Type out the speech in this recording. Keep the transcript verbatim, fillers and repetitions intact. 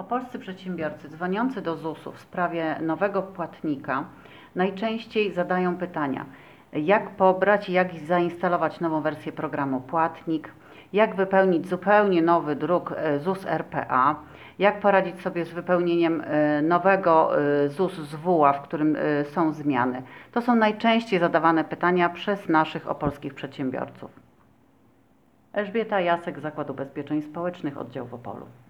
Opolscy przedsiębiorcy dzwoniący do zusu w sprawie nowego płatnika najczęściej zadają pytania: jak pobrać i jak zainstalować nową wersję programu Płatnik, jak wypełnić zupełnie nowy druk ZUS R P A, jak poradzić sobie z wypełnieniem nowego ZUS Z W A, w którym są zmiany. To są najczęściej zadawane pytania przez naszych opolskich przedsiębiorców. Elżbieta Jasek, Zakład Ubezpieczeń Społecznych, oddział w Opolu.